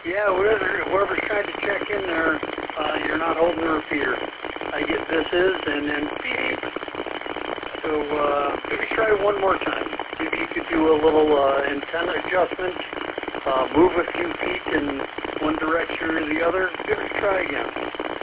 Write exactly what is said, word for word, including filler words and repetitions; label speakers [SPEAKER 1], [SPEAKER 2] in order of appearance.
[SPEAKER 1] Yeah, whoever, whoever's trying to check in there, uh, you're not holding the repeater. I get this is and then beep. So uh, maybe try one more time. Maybe you could do a little uh, antenna adjustment, uh, move a few feet in one direction or the other. Give it a try again.